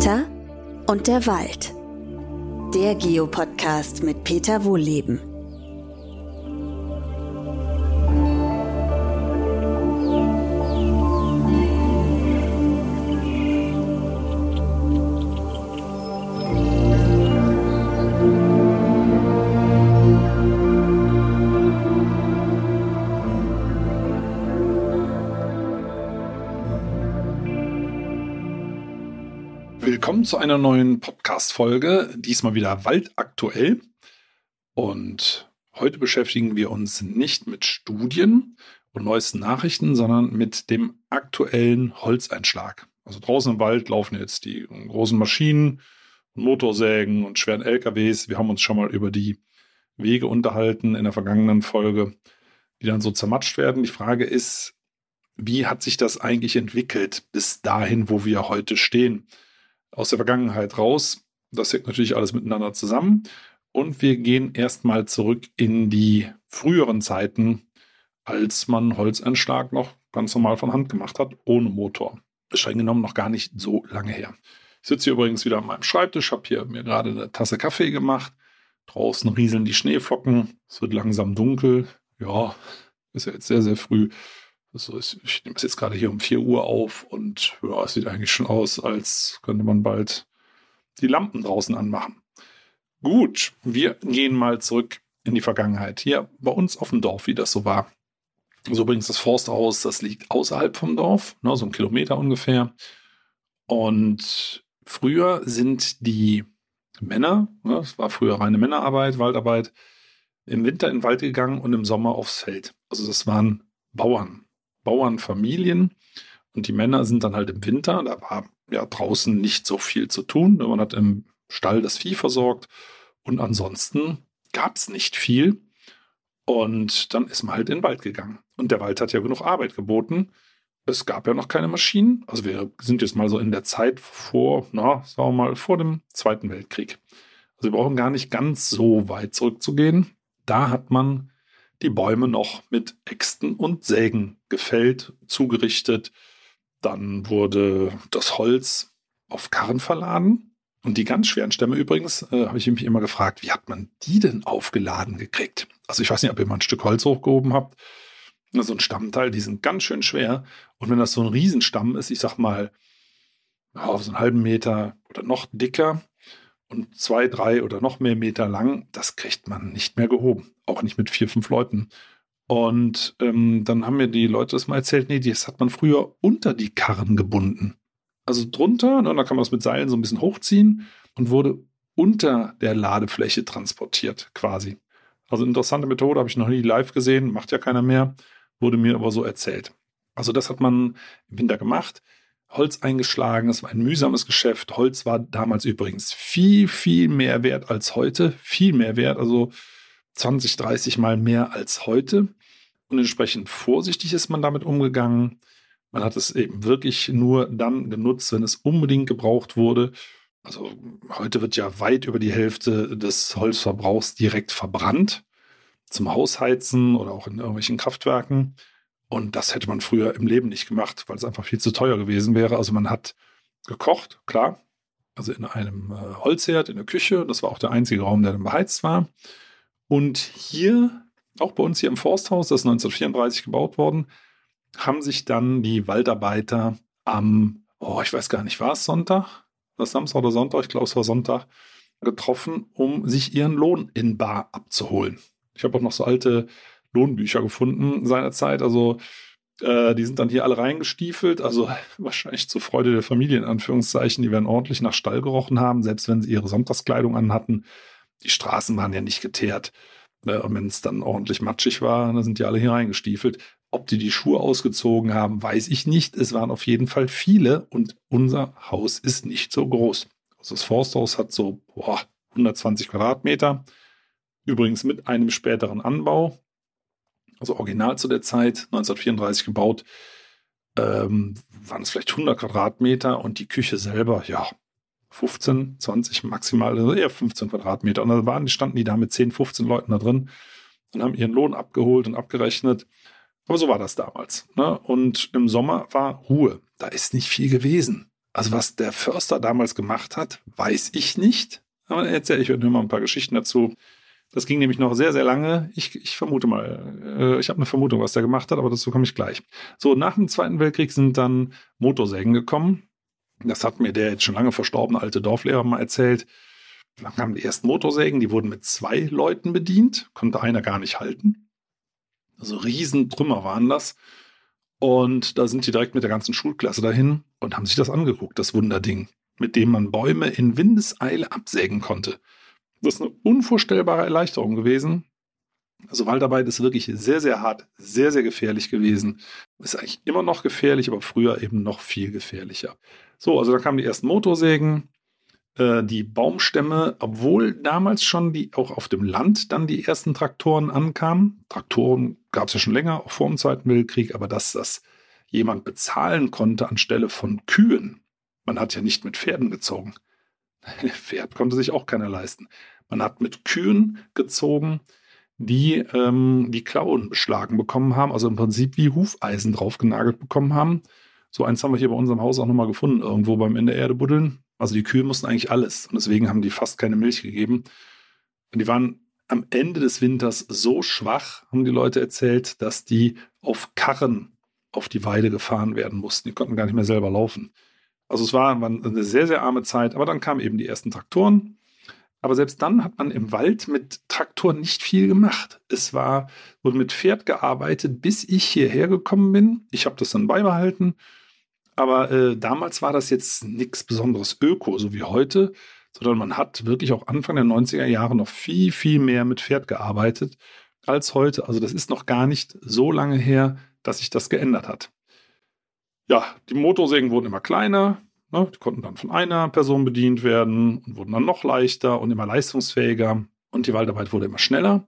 Peter und der Wald. Der Geopodcast mit Peter Wohlleben. Willkommen zu einer neuen Podcast-Folge, diesmal wieder waldaktuell. Und heute beschäftigen wir uns nicht mit Studien und neuesten Nachrichten, sondern mit dem aktuellen Holzeinschlag. Also draußen im Wald laufen jetzt die großen Maschinen, Motorsägen und schweren LKWs. Wir haben uns schon mal über die Wege unterhalten in der vergangenen Folge, die dann so zermatscht werden. Die Frage ist, wie hat sich das eigentlich entwickelt bis dahin, wo wir heute stehen? Aus der Vergangenheit raus. Das hängt natürlich alles miteinander zusammen. Und wir gehen erstmal zurück in die früheren Zeiten, als man Holzeinschlag noch ganz normal von Hand gemacht hat, ohne Motor. Ist streng genommen noch gar nicht so lange her. Ich sitze hier übrigens wieder an meinem Schreibtisch, habe hier mir gerade eine Tasse Kaffee gemacht. Draußen rieseln die Schneeflocken. Es wird langsam dunkel. Ja, ist ja jetzt sehr, sehr früh. Also ich nehme es jetzt gerade hier um 4 Uhr auf und ja, es sieht eigentlich schon aus, als könnte man bald die Lampen draußen anmachen. Gut, wir gehen mal zurück in die Vergangenheit. Hier bei uns auf dem Dorf, wie das so war. So übrigens das Forsthaus, das liegt außerhalb vom Dorf, ne, so 1 Kilometer ungefähr. Und früher sind die Männer, ne, es war früher reine Männerarbeit, Waldarbeit, im Winter in den Wald gegangen und im Sommer aufs Feld. Also das waren Bauernfamilien, und die Männer sind dann halt im Winter, da war ja draußen nicht so viel zu tun, man hat im Stall das Vieh versorgt und ansonsten gab es nicht viel und dann ist man halt in den Wald gegangen und der Wald hat ja genug Arbeit geboten. Es gab ja noch keine Maschinen, also wir sind jetzt mal so in der Zeit vor dem Zweiten Weltkrieg. Also wir brauchen gar nicht ganz so weit zurückzugehen. Da hat man die Bäume noch mit Äxten und Sägen gefällt, zugerichtet. Dann wurde das Holz auf Karren verladen. Und die ganz schweren Stämme übrigens, habe ich mich immer gefragt, wie hat man die denn aufgeladen gekriegt? Also ich weiß nicht, ob ihr mal ein Stück Holz hochgehoben habt. So ein Stammteil, die sind ganz schön schwer. Und wenn das so ein Riesenstamm ist, ich sag mal, so einen halben Meter oder noch dicker, und 2, 3 oder noch mehr Meter lang, das kriegt man nicht mehr gehoben. Auch nicht mit 4, 5 Leuten. Und dann haben mir die Leute das mal erzählt, nee, das hat man früher unter die Karren gebunden. Also drunter, ne, da kann man das mit Seilen so ein bisschen hochziehen und wurde unter der Ladefläche transportiert quasi. Also interessante Methode, habe ich noch nie live gesehen, macht ja keiner mehr, wurde mir aber so erzählt. Also das hat man im Winter gemacht. Holz eingeschlagen, es war ein mühsames Geschäft. Holz war damals übrigens viel, viel mehr wert als heute. Viel mehr wert, also 20, 30 Mal mehr als heute. Und entsprechend vorsichtig ist man damit umgegangen. Man hat es eben wirklich nur dann genutzt, wenn es unbedingt gebraucht wurde. Also heute wird ja weit über die Hälfte des Holzverbrauchs direkt verbrannt. Zum Hausheizen oder auch in irgendwelchen Kraftwerken. Und das hätte man früher im Leben nicht gemacht, weil es einfach viel zu teuer gewesen wäre. Also man hat gekocht, klar, also in einem Holzherd in der Küche. Das war auch der einzige Raum, der dann beheizt war. Und hier, auch bei uns hier im Forsthaus, das ist 1934 gebaut worden, haben sich dann die Waldarbeiter ich weiß gar nicht, war es Sonntag? War es Samstag oder Sonntag? Ich glaube, es war Sonntag, getroffen, um sich ihren Lohn in bar abzuholen. Ich habe auch noch so alte Lohnbücher gefunden seinerzeit, also die sind dann hier alle reingestiefelt, also wahrscheinlich zur Freude der Familie in Anführungszeichen, die werden ordentlich nach Stall gerochen haben, selbst wenn sie ihre Sonntagskleidung anhatten. Die Straßen waren ja nicht geteert und wenn es dann ordentlich matschig war, dann sind die alle hier reingestiefelt. Ob die Schuhe ausgezogen haben, weiß ich nicht, es waren auf jeden Fall viele und unser Haus ist nicht so groß. Also das Forsthaus hat so 120 Quadratmeter, übrigens mit einem späteren Anbau. Also original zu der Zeit, 1934 gebaut, waren es vielleicht 100 Quadratmeter und die Küche selber, 15, 20 maximal, also eher 15 Quadratmeter. Und da standen die da mit 10, 15 Leuten da drin und haben ihren Lohn abgeholt und abgerechnet. Aber so war das damals. Ne? Und im Sommer war Ruhe. Da ist nicht viel gewesen. Also was der Förster damals gemacht hat, weiß ich nicht. Aber erzähle ich euch mal ein paar Geschichten dazu. Das ging nämlich noch sehr, sehr lange. Ich vermute mal, ich habe eine Vermutung, was der gemacht hat, aber dazu komme ich gleich. So, nach dem Zweiten Weltkrieg sind dann Motorsägen gekommen. Das hat mir der jetzt schon lange verstorbene alte Dorflehrer mal erzählt. Dann kamen die ersten Motorsägen, die wurden mit 2 Leuten bedient, konnte einer gar nicht halten. Also Riesentrümmer waren das. Und da sind die direkt mit der ganzen Schulklasse dahin und haben sich das angeguckt, das Wunderding, mit dem man Bäume in Windeseile absägen konnte. Das ist eine unvorstellbare Erleichterung gewesen. Also Waldarbeit ist wirklich sehr, sehr hart, sehr, sehr gefährlich gewesen. Ist eigentlich immer noch gefährlich, aber früher eben noch viel gefährlicher. So, also da kamen die ersten Motorsägen, die Baumstämme, obwohl damals schon auch auf dem Land dann die ersten Traktoren ankamen. Traktoren gab es ja schon länger, auch vor dem Zweiten Weltkrieg, aber dass das jemand bezahlen konnte anstelle von Kühen. Man hat ja nicht mit Pferden gezogen. Pferd konnte sich auch keiner leisten. Man hat mit Kühen gezogen, die die Klauen beschlagen bekommen haben, also im Prinzip wie Hufeisen draufgenagelt bekommen haben. So eins haben wir hier bei unserem Haus auch nochmal gefunden, irgendwo beim in der Erde buddeln. Also die Kühe mussten eigentlich alles und deswegen haben die fast keine Milch gegeben. Und die waren am Ende des Winters so schwach, haben die Leute erzählt, dass die auf Karren auf die Weide gefahren werden mussten. Die konnten gar nicht mehr selber laufen. Also es war eine sehr, sehr arme Zeit, aber dann kamen eben die ersten Traktoren. Aber selbst dann hat man im Wald mit Traktoren nicht viel gemacht. Es wurde mit Pferd gearbeitet, bis ich hierher gekommen bin. Ich habe das dann beibehalten. Aber damals war das jetzt nichts Besonderes Öko, so wie heute, sondern man hat wirklich auch Anfang der 90er Jahre noch viel, viel mehr mit Pferd gearbeitet als heute. Also das ist noch gar nicht so lange her, dass sich das geändert hat. Ja, die Motorsägen wurden immer kleiner, ne? Die konnten dann von einer Person bedient werden und wurden dann noch leichter und immer leistungsfähiger und die Waldarbeit wurde immer schneller.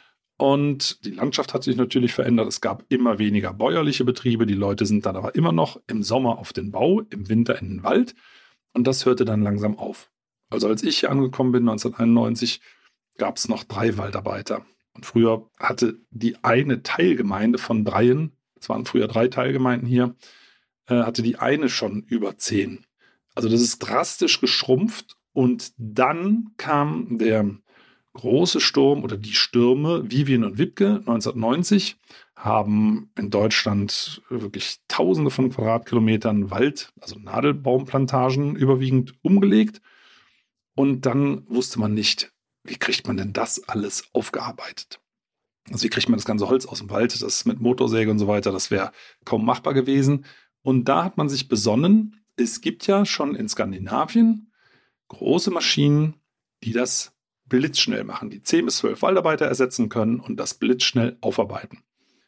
Und die Landschaft hat sich natürlich verändert. Es gab immer weniger bäuerliche Betriebe. Die Leute sind dann aber immer noch im Sommer auf den Bau, im Winter in den Wald. Und das hörte dann langsam auf. Also als ich hier angekommen bin, 1991, gab es noch 3 Waldarbeiter. Und früher hatte die eine Teilgemeinde von 3, es waren früher 3 Teilgemeinden hier, hatte die eine schon über 10. Also das ist drastisch geschrumpft. Und dann kam der große Sturm oder die Stürme Vivien und Wiebke 1990 haben in Deutschland wirklich Tausende von Quadratkilometern Wald, also Nadelbaumplantagen überwiegend umgelegt. Und dann wusste man nicht, wie kriegt man denn das alles aufgearbeitet? Also wie kriegt man das ganze Holz aus dem Wald? Das mit Motorsäge und so weiter, das wäre kaum machbar gewesen. Und da hat man sich besonnen, es gibt ja schon in Skandinavien große Maschinen, die das blitzschnell machen, die 10 bis 12 Waldarbeiter ersetzen können und das blitzschnell aufarbeiten.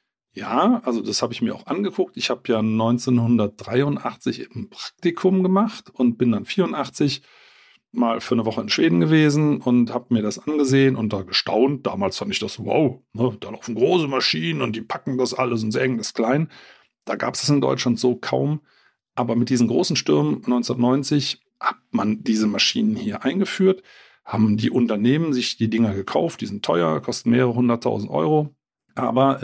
Ja, also das habe ich mir auch angeguckt. Ich habe ja 1983 ein Praktikum gemacht und bin dann 84 mal für eine Woche in Schweden gewesen und habe mir das angesehen und da gestaunt. Damals fand ich das wow, ne? Da laufen große Maschinen und die packen das alles und sägen das klein. Da gab es in Deutschland so kaum. Aber mit diesen großen Stürmen 1990 hat man diese Maschinen hier eingeführt, haben die Unternehmen sich die Dinger gekauft, die sind teuer, kosten mehrere 100.000 Euro. Aber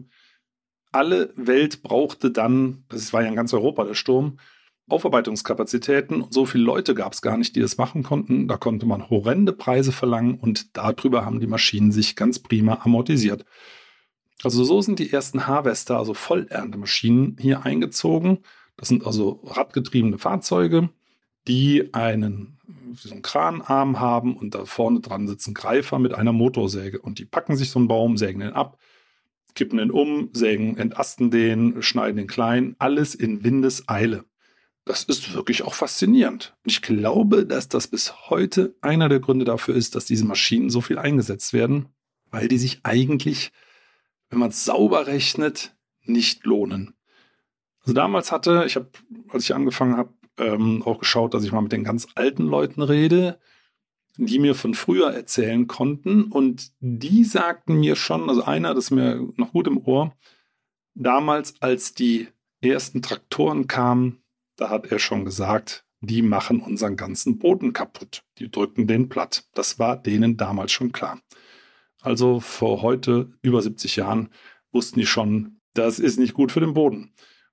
alle Welt brauchte dann, das war ja in ganz Europa der Sturm, Aufarbeitungskapazitäten. Und so viele Leute gab es gar nicht, die das machen konnten. Da konnte man horrende Preise verlangen und darüber haben die Maschinen sich ganz prima amortisiert. Also so sind die ersten Harvester, also Vollerntemaschinen, hier eingezogen. Das sind also radgetriebene Fahrzeuge, die so einen Kranarm haben und da vorne dran sitzen Greifer mit einer Motorsäge. Und die packen sich so einen Baum, sägen den ab, kippen den um, entasten den, schneiden den klein, alles in Windeseile. Das ist wirklich auch faszinierend. Und ich glaube, dass das bis heute einer der Gründe dafür ist, dass diese Maschinen so viel eingesetzt werden, weil die sich eigentlich, wenn man es sauber rechnet, nicht lohnen. Also damals als ich angefangen habe, auch geschaut, dass ich mal mit den ganz alten Leuten rede, die mir von früher erzählen konnten. Und die sagten mir schon, also einer, das ist mir noch gut im Ohr, damals, als die ersten Traktoren kamen, da hat er schon gesagt, die machen unseren ganzen Boden kaputt. Die drücken den platt. Das war denen damals schon klar. Also vor heute über 70 Jahren wussten die schon, das ist nicht gut für den Boden.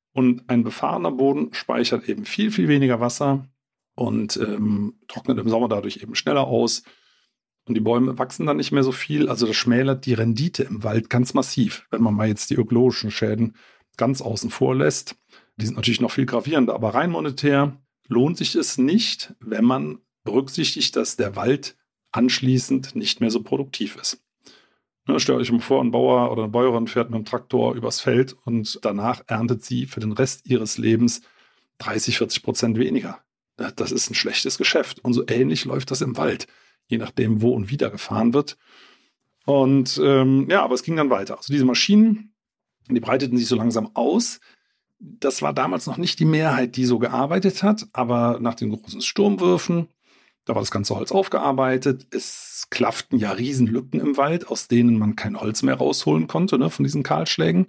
Und ein befahrener Boden speichert eben viel, viel weniger Wasser und trocknet im Sommer dadurch eben schneller aus. Und die Bäume wachsen dann nicht mehr so viel. Also das schmälert die Rendite im Wald ganz massiv, wenn man mal jetzt die ökologischen Schäden ganz außen vor lässt. Die sind natürlich noch viel gravierender, aber rein monetär lohnt sich es nicht, wenn man berücksichtigt, dass der Wald anschließend nicht mehr so produktiv ist. Stellt euch mal vor, ein Bauer oder eine Bäuerin fährt mit dem Traktor übers Feld und danach erntet sie für den Rest ihres Lebens 30-40% weniger. Das ist ein schlechtes Geschäft. Und so ähnlich läuft das im Wald, je nachdem, wo und wie da gefahren wird. Und aber es ging dann weiter. Also diese Maschinen, die breiteten sich so langsam aus. Das war damals noch nicht die Mehrheit, die so gearbeitet hat, aber nach den großen Sturmwürfen, da war das ganze Holz aufgearbeitet. Es klafften ja Riesenlücken im Wald, aus denen man kein Holz mehr rausholen konnte, von diesen Kahlschlägen.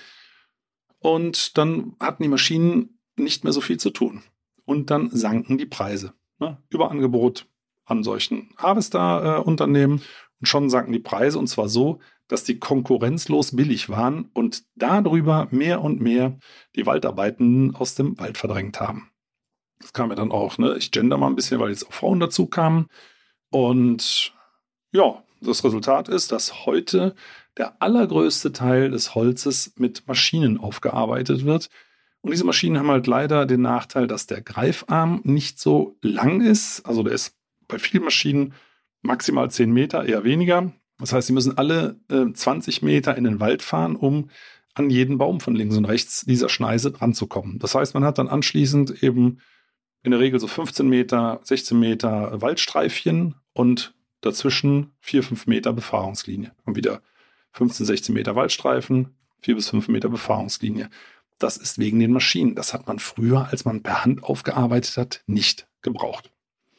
Und dann hatten die Maschinen nicht mehr so viel zu tun. Und dann sanken die Preise. Überangebot an solchen Harvester-Unternehmen. Und schon sanken die Preise, und zwar so, dass die konkurrenzlos billig waren und darüber mehr und mehr die Waldarbeitenden aus dem Wald verdrängt haben. Das kam ja dann auch, ich gender mal ein bisschen, weil jetzt auch Frauen dazu kamen. Und ja, das Resultat ist, dass heute der allergrößte Teil des Holzes mit Maschinen aufgearbeitet wird. Und diese Maschinen haben halt leider den Nachteil, dass der Greifarm nicht so lang ist. Also der ist bei vielen Maschinen maximal 10 Meter, eher weniger. Das heißt, sie müssen alle 20 Meter in den Wald fahren, um an jeden Baum von links und rechts dieser Schneise dran zu kommen. Das heißt, man hat dann anschließend eben in der Regel so 15 Meter, 16 Meter Waldstreifchen und dazwischen 4-5 Meter Befahrungslinie. Und wieder 15, 16 Meter Waldstreifen, 4 bis 5 Meter Befahrungslinie. Das ist wegen den Maschinen. Das hat man früher, als man per Hand aufgearbeitet hat, nicht gebraucht.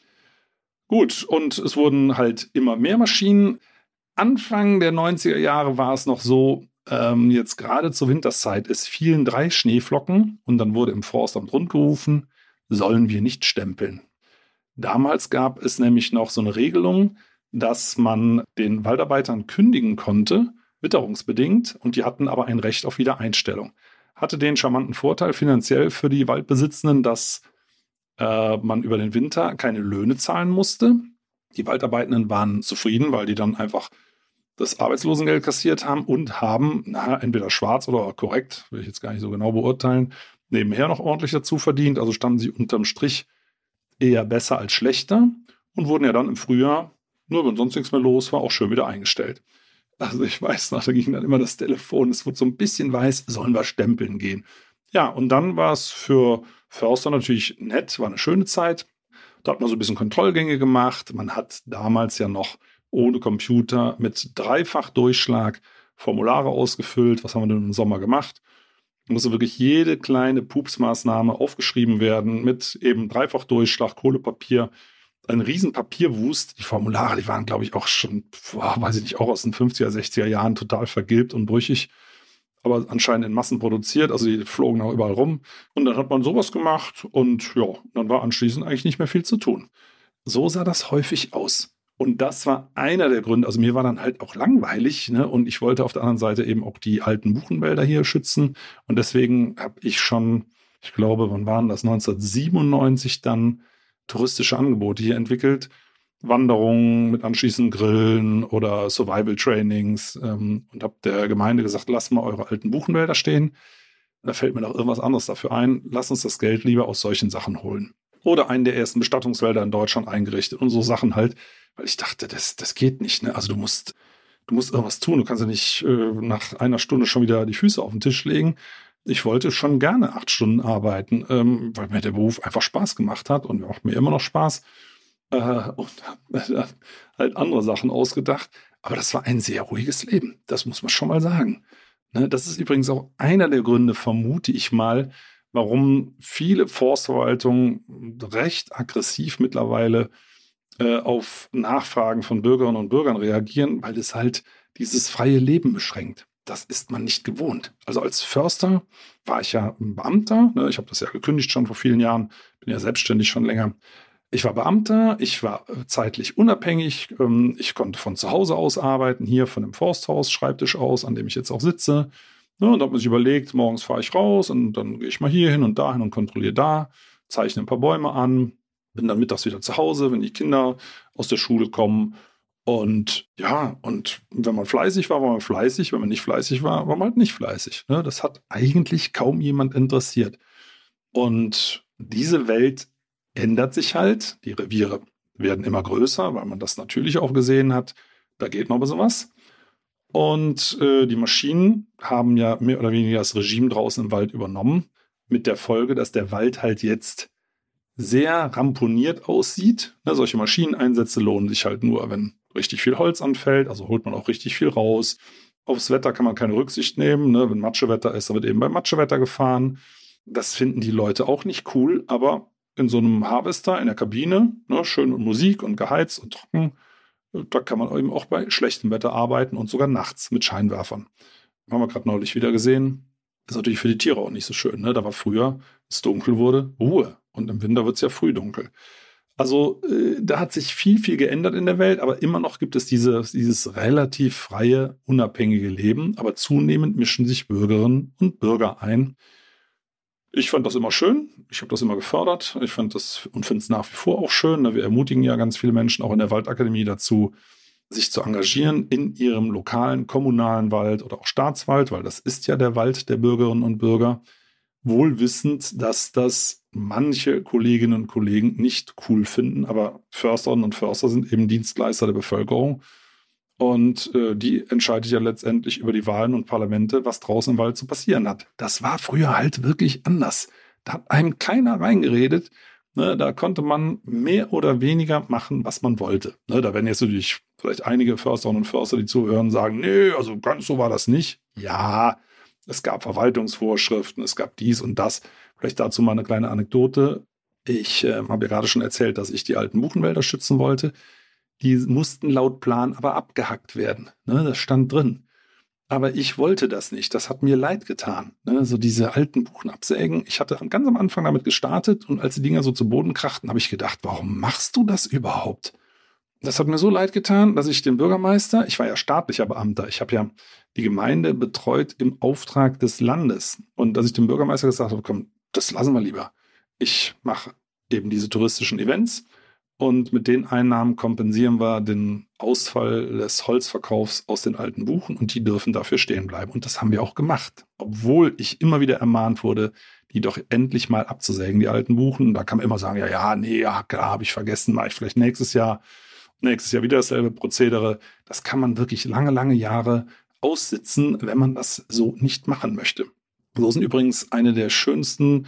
Gut, und es wurden halt immer mehr Maschinen. Anfang der 90er Jahre war es noch so, jetzt gerade zur Winterszeit, es fielen 3 Schneeflocken und dann wurde im Forstamt rundgerufen, sollen wir nicht stempeln. Damals gab es nämlich noch so eine Regelung, dass man den Waldarbeitern kündigen konnte, witterungsbedingt, und die hatten aber ein Recht auf Wiedereinstellung. Hatte den charmanten Vorteil finanziell für die Waldbesitzenden, dass man über den Winter keine Löhne zahlen musste. Die Waldarbeitenden waren zufrieden, weil die dann einfach das Arbeitslosengeld kassiert haben und haben entweder schwarz oder korrekt, will ich jetzt gar nicht so genau beurteilen, nebenher noch ordentlich dazu verdient. Also standen sie unterm Strich eher besser als schlechter und wurden ja dann im Frühjahr, nur wenn sonst nichts mehr los war, auch schön wieder eingestellt. Also ich weiß noch, da ging dann immer das Telefon, es wurde so ein bisschen weiß, sollen wir stempeln gehen. Ja, und dann war es für Förster natürlich nett, war eine schöne Zeit. Da hat man so ein bisschen Kontrollgänge gemacht. Man hat damals ja noch ohne Computer mit Dreifachdurchschlag Formulare ausgefüllt. Was haben wir denn im Sommer gemacht? Da musste wirklich jede kleine Pupsmaßnahme aufgeschrieben werden mit eben Dreifachdurchschlag, Kohlepapier. Ein riesen Papierwust. Die Formulare, die waren, glaube ich, auch schon, weiß ich nicht, auch aus den 50er, 60er Jahren total vergilbt und brüchig. Aber anscheinend in Massen produziert, also die flogen auch überall rum. Und dann hat man sowas gemacht und ja, dann war anschließend eigentlich nicht mehr viel zu tun. So sah das häufig aus. Und das war einer der Gründe, also mir war dann halt auch langweilig, und ich wollte auf der anderen Seite eben auch die alten Buchenwälder hier schützen. Und deswegen habe ich schon, ich glaube, wann waren das, 1997 dann touristische Angebote hier entwickelt. Wanderungen mit anschließend Grillen oder Survival-Trainings und habe der Gemeinde gesagt, lasst mal eure alten Buchenwälder stehen. Da fällt mir noch irgendwas anderes dafür ein. Lasst uns das Geld lieber aus solchen Sachen holen. Oder einen der ersten Bestattungswälder in Deutschland eingerichtet und so Sachen halt, weil ich dachte, das geht nicht. Also du musst irgendwas tun. Du kannst ja nicht nach einer Stunde schon wieder die Füße auf den Tisch legen. Ich wollte schon gerne 8 Stunden arbeiten, weil mir der Beruf einfach Spaß gemacht hat und macht mir immer noch Spaß. Und habe halt andere Sachen ausgedacht. Aber das war ein sehr ruhiges Leben. Das muss man schon mal sagen. Das ist übrigens auch einer der Gründe, vermute ich mal, warum viele Forstverwaltungen recht aggressiv mittlerweile auf Nachfragen von Bürgerinnen und Bürgern reagieren, weil es halt dieses freie Leben beschränkt. Das ist man nicht gewohnt. Also als Förster war ich ja ein Beamter. Ich habe das ja gekündigt schon vor vielen Jahren. Bin ja selbstständig schon länger. Ich war Beamter, ich war zeitlich unabhängig, ich konnte von zu Hause aus arbeiten, hier von dem Forsthaus, Schreibtisch aus, an dem ich jetzt auch sitze. Ne, und da hat man sich überlegt, morgens fahre ich raus und dann gehe ich mal hier hin und dahin und kontrolliere da, zeichne ein paar Bäume an, bin dann mittags wieder zu Hause, wenn die Kinder aus der Schule kommen. Und ja, und wenn man fleißig war man fleißig, wenn man nicht fleißig war man halt nicht fleißig. Ne? Das hat eigentlich kaum jemand interessiert. Und diese Welt ändert sich halt. Die Reviere werden immer größer, weil man das natürlich auch gesehen hat. Da geht noch ein bisschen was. Und die Maschinen haben ja mehr oder weniger das Regime draußen im Wald übernommen. Mit der Folge, dass der Wald halt jetzt sehr ramponiert aussieht. Ne, solche Maschineneinsätze lohnen sich halt nur, wenn richtig viel Holz anfällt. Also holt man auch richtig viel raus. Aufs Wetter kann man keine Rücksicht nehmen. Ne? Wenn Matschewetter ist, dann wird eben bei Matschewetter gefahren. Das finden die Leute auch nicht cool. Aber in so einem Harvester in der Kabine, ne, schön mit Musik und geheizt und trocken, da kann man eben auch bei schlechtem Wetter arbeiten und sogar nachts mit Scheinwerfern. Haben wir gerade neulich wieder gesehen. Das ist natürlich für die Tiere auch nicht so schön. Ne? Da war früher, wenn es dunkel wurde, Ruhe. Und im Winter wird es ja früh dunkel. Also da hat sich viel, viel geändert in der Welt, aber immer noch gibt es dieses relativ freie, unabhängige Leben. Aber zunehmend mischen sich Bürgerinnen und Bürger ein. Ich fand das immer schön. Ich habe das immer gefördert. Ich fand das und finde es nach wie vor auch schön. Wir ermutigen ja ganz viele Menschen auch in der Waldakademie dazu, sich zu engagieren in ihrem lokalen, kommunalen Wald oder auch Staatswald, weil das ist ja der Wald der Bürgerinnen und Bürger. Wohl wissend, dass das manche Kolleginnen und Kollegen nicht cool finden, aber Försterinnen und Förster sind eben Dienstleister der Bevölkerung und die entscheidet ja letztendlich über die Wahlen und Parlamente, was draußen im Wald zu passieren hat. Das war früher halt wirklich anders. Da hat einem keiner reingeredet. Ne, da konnte man mehr oder weniger machen, was man wollte. Ne, da werden jetzt natürlich vielleicht einige Försterinnen und Förster, die zuhören, sagen, nee, also ganz so war das nicht. Ja, es gab Verwaltungsvorschriften, es gab dies und das. Vielleicht dazu mal eine kleine Anekdote. Ich habe ja gerade schon erzählt, dass ich die alten Buchenwälder schützen wollte. Die mussten laut Plan aber abgehackt werden. Ne, das stand drin. Aber ich wollte das nicht. Das hat mir leid getan. Ne, so diese alten Buchen absägen. Ich hatte ganz am Anfang damit gestartet und als die Dinger so zu Boden krachten, habe ich gedacht, warum machst du das überhaupt? Das hat mir so leid getan, dass ich den Bürgermeister, ich war ja staatlicher Beamter, ich habe ja die Gemeinde betreut im Auftrag des Landes. Und dass ich dem Bürgermeister gesagt habe, komm, das lassen wir lieber. Ich mache eben diese touristischen Events und mit den Einnahmen kompensieren wir den Ausfall des Holzverkaufs aus den alten Buchen und die dürfen dafür stehen bleiben. Und das haben wir auch gemacht, obwohl ich immer wieder ermahnt wurde, die doch endlich mal abzusägen, die alten Buchen. Da kann man immer sagen, ja, klar, habe ich vergessen, mache ich vielleicht nächstes Jahr wieder dasselbe Prozedere. Das kann man wirklich lange, lange Jahre aussitzen, wenn man das so nicht machen möchte. So sind übrigens einige der schönsten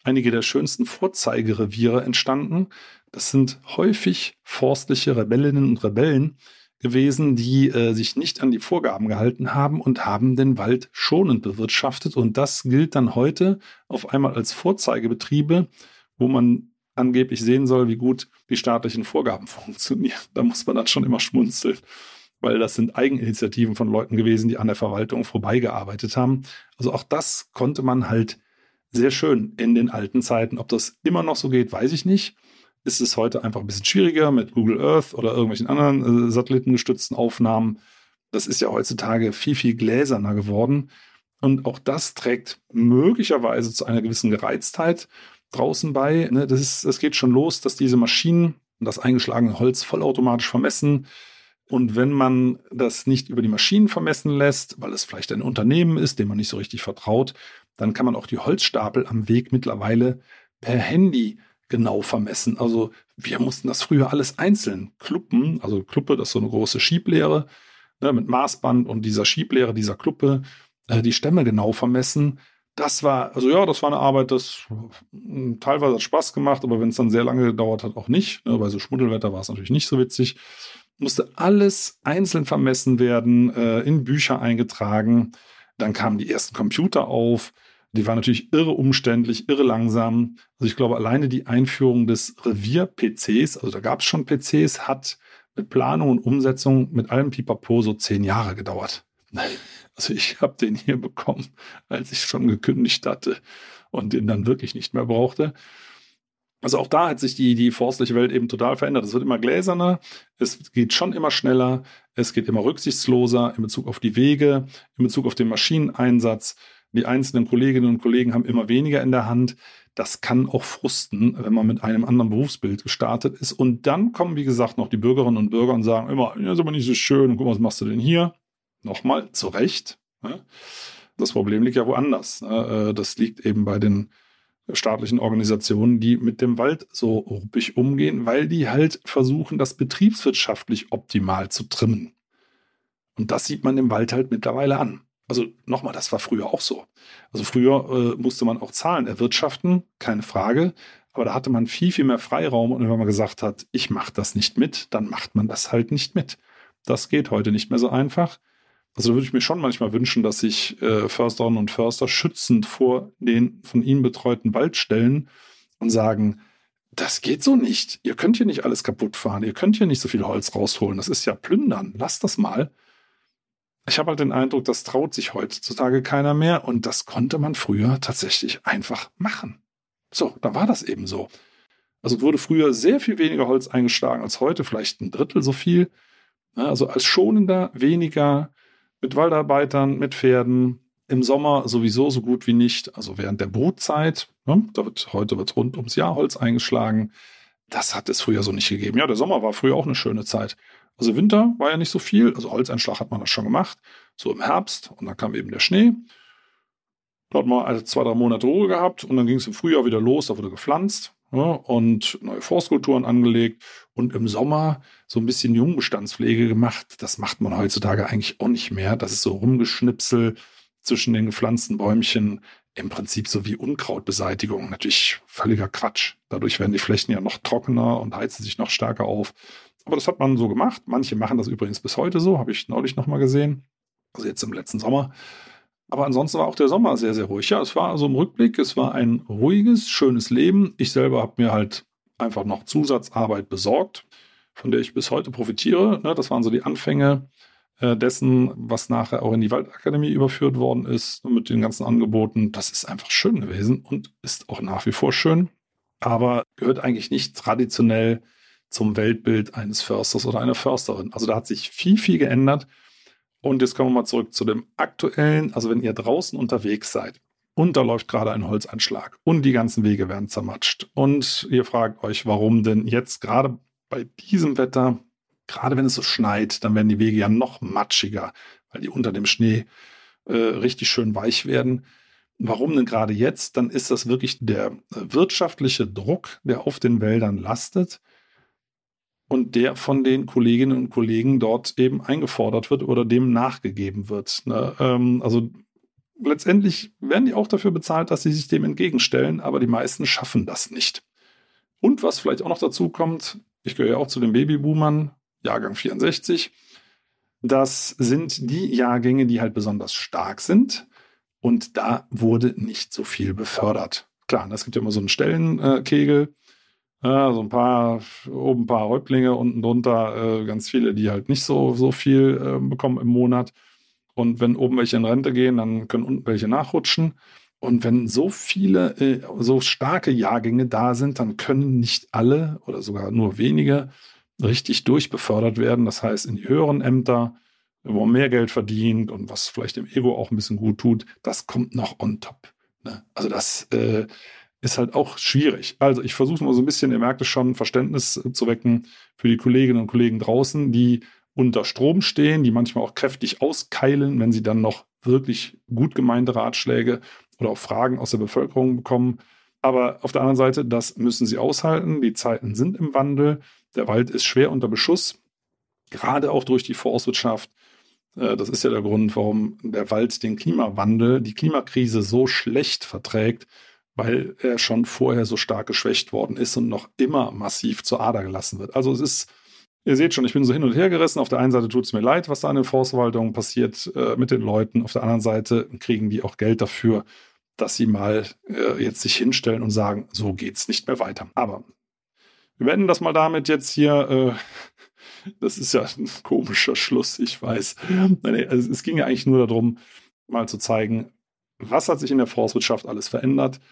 Vorzeigereviere entstanden. Das sind häufig forstliche Rebellinnen und Rebellen gewesen, die sich nicht an die Vorgaben gehalten haben und haben den Wald schonend bewirtschaftet. Und das gilt dann heute auf einmal als Vorzeigebetriebe, wo man angeblich sehen soll, wie gut die staatlichen Vorgaben funktionieren. Da muss man dann schon immer schmunzeln, weil das sind Eigeninitiativen von Leuten gewesen, die an der Verwaltung vorbeigearbeitet haben. Also auch das konnte man halt sehr schön in den alten Zeiten. Ob das immer noch so geht, weiß ich nicht. Ist es heute einfach ein bisschen schwieriger mit Google Earth oder irgendwelchen anderen satellitengestützten Aufnahmen. Das ist ja heutzutage viel, viel gläserner geworden. Und auch das trägt möglicherweise zu einer gewissen Gereiztheit draußen bei. Das geht schon los, dass diese Maschinen das eingeschlagene Holz vollautomatisch vermessen. Und wenn man das nicht über die Maschinen vermessen lässt, weil es vielleicht ein Unternehmen ist, dem man nicht so richtig vertraut, dann kann man auch die Holzstapel am Weg mittlerweile per Handy genau vermessen. Also wir mussten das früher alles einzeln kluppen. Also Kluppe, das ist so eine große Schieblehre, ne, mit Maßband und dieser Schieblehre, dieser Kluppe, die Stämme genau vermessen. Das war eine Arbeit, das teilweise hat Spaß gemacht, aber wenn es dann sehr lange gedauert hat, auch nicht. Ne, bei so Schmuddelwetter war es natürlich nicht so witzig. Musste alles einzeln vermessen werden, in Bücher eingetragen. Dann kamen die ersten Computer auf. Die waren natürlich irre umständlich, irre langsam. Also ich glaube, alleine die Einführung des Revier-PCs, also da gab es schon PCs, hat mit Planung und Umsetzung mit allem Pipapo so 10 Jahre gedauert. Also ich habe den hier bekommen, als ich schon gekündigt hatte und den dann wirklich nicht mehr brauchte. Also auch da hat sich die forstliche Welt eben total verändert. Es wird immer gläserner, es geht schon immer schneller, es geht immer rücksichtsloser in Bezug auf die Wege, in Bezug auf den Maschineneinsatz. Die einzelnen Kolleginnen und Kollegen haben immer weniger in der Hand. Das kann auch frusten, wenn man mit einem anderen Berufsbild gestartet ist. Und dann kommen, wie gesagt, noch die Bürgerinnen und Bürger und sagen immer, ja, ist aber nicht so schön. Und guck mal, was machst du denn hier? Nochmal, zu Recht. Das Problem liegt ja woanders. Das liegt eben bei den staatlichen Organisationen, die mit dem Wald so ruppig umgehen, weil die halt versuchen, das betriebswirtschaftlich optimal zu trimmen. Und das sieht man im Wald halt mittlerweile an. Also nochmal, das war früher auch so. Also früher musste man auch Zahlen erwirtschaften, keine Frage, aber da hatte man viel, viel mehr Freiraum und wenn man gesagt hat, ich mache das nicht mit, dann macht man das halt nicht mit. Das geht heute nicht mehr so einfach. Also da würde ich mir schon manchmal wünschen, dass sich Försterinnen und Förster schützend vor den von ihnen betreuten Wald stellen und sagen, das geht so nicht. Ihr könnt hier nicht alles kaputt fahren. Ihr könnt hier nicht so viel Holz rausholen. Das ist ja Plündern. Lasst das mal. Ich habe halt den Eindruck, das traut sich heutzutage keiner mehr und das konnte man früher tatsächlich einfach machen. So, da war das eben so. Also wurde früher sehr viel weniger Holz eingeschlagen als heute, vielleicht 1/3 so viel. Also als schonender, weniger, mit Waldarbeitern, mit Pferden, im Sommer sowieso so gut wie nicht, also während der Brutzeit, heute wird rund ums Jahr Holz eingeschlagen, das hat es früher so nicht gegeben. Ja, der Sommer war früher auch eine schöne Zeit. Also Winter war ja nicht so viel, also Holzeinschlag hat man das schon gemacht, so im Herbst und dann kam eben der Schnee. Da hat man 2-3 Monate Ruhe gehabt und dann ging es im Frühjahr wieder los, da wurde gepflanzt und neue Forstkulturen angelegt und im Sommer so ein bisschen Jungbestandspflege gemacht. Das macht man heutzutage eigentlich auch nicht mehr. Das ist so Rumgeschnipsel zwischen den gepflanzten Bäumchen, im Prinzip so wie Unkrautbeseitigung. Natürlich völliger Quatsch. Dadurch werden die Flächen ja noch trockener und heizen sich noch stärker auf. Aber das hat man so gemacht. Manche machen das übrigens bis heute so, habe ich neulich nochmal gesehen. Also jetzt im letzten Sommer. Aber ansonsten war auch der Sommer sehr, sehr ruhig. Ja, es war also im Rückblick, es war ein ruhiges, schönes Leben. Ich selber habe mir halt einfach noch Zusatzarbeit besorgt, von der ich bis heute profitiere. Das waren so die Anfänge dessen, was nachher auch in die Waldakademie überführt worden ist mit den ganzen Angeboten. Das ist einfach schön gewesen und ist auch nach wie vor schön, aber gehört eigentlich nicht traditionell zum Weltbild eines Försters oder einer Försterin. Also da hat sich viel, viel geändert. Und jetzt kommen wir mal zurück zu dem aktuellen. Also wenn ihr draußen unterwegs seid und da läuft gerade ein Holzeinschlag und die ganzen Wege werden zermatscht und ihr fragt euch, warum denn jetzt gerade bei diesem Wetter, gerade wenn es so schneit, dann werden die Wege ja noch matschiger, weil die unter dem Schnee richtig schön weich werden. Warum denn gerade jetzt? Dann ist das wirklich der wirtschaftliche Druck, der auf den Wäldern lastet und der von den Kolleginnen und Kollegen dort eben eingefordert wird oder dem nachgegeben wird. Also letztendlich werden die auch dafür bezahlt, dass sie sich dem entgegenstellen, aber die meisten schaffen das nicht. Und was vielleicht auch noch dazu kommt, ich gehöre ja auch zu den Babyboomern, Jahrgang 64, das sind die Jahrgänge, die halt besonders stark sind und da wurde nicht so viel befördert. Klar, es gibt ja immer so einen Stellenkegel, so oben ein paar Häuptlinge, unten drunter ganz viele, die halt nicht so viel bekommen im Monat. Und wenn oben welche in Rente gehen, dann können unten welche nachrutschen. Und wenn so viele, so starke Jahrgänge da sind, dann können nicht alle oder sogar nur wenige richtig durchbefördert werden. Das heißt, in die höheren Ämter, wo man mehr Geld verdient und was vielleicht dem Ego auch ein bisschen gut tut, das kommt noch on top. Also das ist halt auch schwierig. Also ich versuche mal so ein bisschen, ihr merkt es schon, Verständnis zu wecken für die Kolleginnen und Kollegen draußen, die unter Strom stehen, die manchmal auch kräftig auskeilen, wenn sie dann noch wirklich gut gemeinte Ratschläge oder auch Fragen aus der Bevölkerung bekommen. Aber auf der anderen Seite, das müssen sie aushalten. Die Zeiten sind im Wandel. Der Wald ist schwer unter Beschuss, gerade auch durch die Forstwirtschaft. Das ist ja der Grund, warum der Wald den Klimawandel, die Klimakrise so schlecht verträgt, weil er schon vorher so stark geschwächt worden ist und noch immer massiv zur Ader gelassen wird. Also es ist, ihr seht schon, ich bin so hin und her gerissen. Auf der einen Seite tut es mir leid, was da in den Forstverwaltungen passiert mit den Leuten. Auf der anderen Seite kriegen die auch Geld dafür, dass sie mal jetzt sich hinstellen und sagen, so geht's nicht mehr weiter. Aber wir beenden das mal damit jetzt hier. Das ist ja ein komischer Schluss, ich weiß. Also es ging ja eigentlich nur darum, mal zu zeigen, was hat sich in der Forstwirtschaft alles verändert,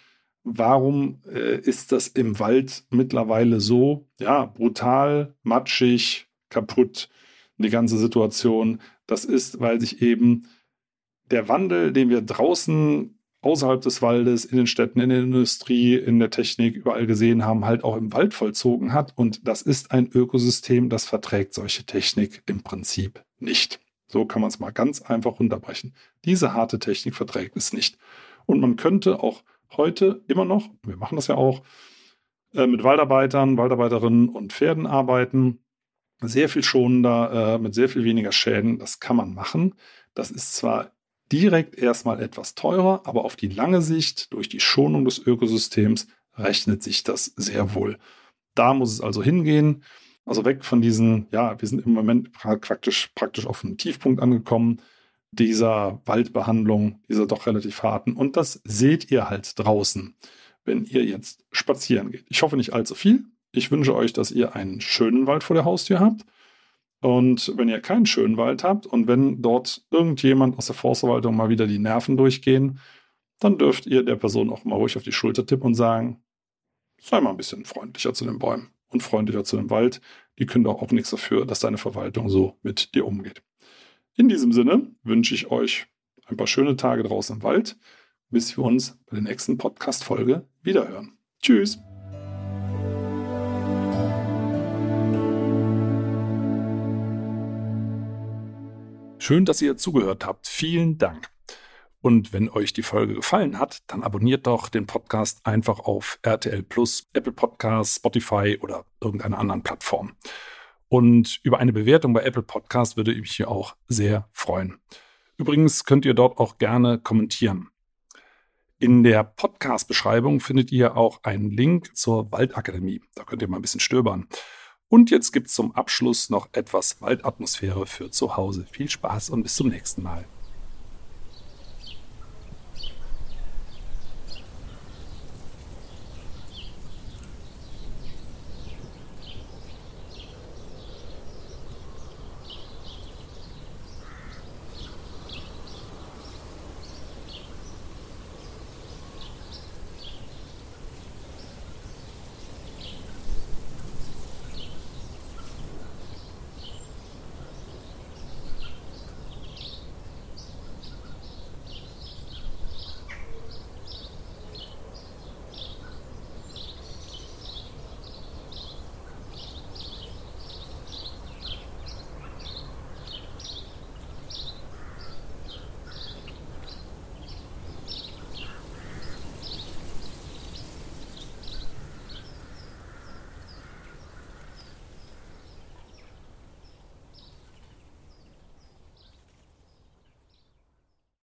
warum ist das im Wald mittlerweile so, ja, brutal, matschig, kaputt, die ganze Situation? Das ist, weil sich eben der Wandel, den wir draußen außerhalb des Waldes, in den Städten, in der Industrie, in der Technik, überall gesehen haben, halt auch im Wald vollzogen hat. Und das ist ein Ökosystem, das verträgt solche Technik im Prinzip nicht. So kann man es mal ganz einfach runterbrechen. Diese harte Technik verträgt es nicht. Und man könnte auch heute immer noch, wir machen das ja auch, mit Waldarbeitern, Waldarbeiterinnen und Pferden arbeiten. Sehr viel schonender, mit sehr viel weniger Schäden. Das kann man machen. Das ist zwar direkt erstmal etwas teurer, aber auf die lange Sicht, durch die Schonung des Ökosystems, rechnet sich das sehr wohl. Da muss es also hingehen. Also weg von diesen, ja, wir sind im Moment praktisch auf einem Tiefpunkt angekommen, dieser Waldbehandlung, dieser doch relativ harten. Und das seht ihr halt draußen, wenn ihr jetzt spazieren geht. Ich hoffe nicht allzu viel. Ich wünsche euch, dass ihr einen schönen Wald vor der Haustür habt. Und wenn ihr keinen schönen Wald habt und wenn dort irgendjemand aus der Forstverwaltung mal wieder die Nerven durchgehen, dann dürft ihr der Person auch mal ruhig auf die Schulter tippen und sagen, sei mal ein bisschen freundlicher zu den Bäumen und freundlicher zu dem Wald. Die können doch auch nichts dafür, dass deine Verwaltung so mit dir umgeht. In diesem Sinne wünsche ich euch ein paar schöne Tage draußen im Wald, bis wir uns bei der nächsten Podcast-Folge wiederhören. Tschüss! Schön, dass ihr zugehört habt. Vielen Dank. Und wenn euch die Folge gefallen hat, dann abonniert doch den Podcast einfach auf RTL Plus, Apple Podcasts, Spotify oder irgendeiner anderen Plattform. Und über eine Bewertung bei Apple Podcasts würde ich mich hier auch sehr freuen. Übrigens könnt ihr dort auch gerne kommentieren. In der Podcast-Beschreibung findet ihr auch einen Link zur Waldakademie. Da könnt ihr mal ein bisschen stöbern. Und jetzt gibt es zum Abschluss noch etwas Waldatmosphäre für zu Hause. Viel Spaß und bis zum nächsten Mal.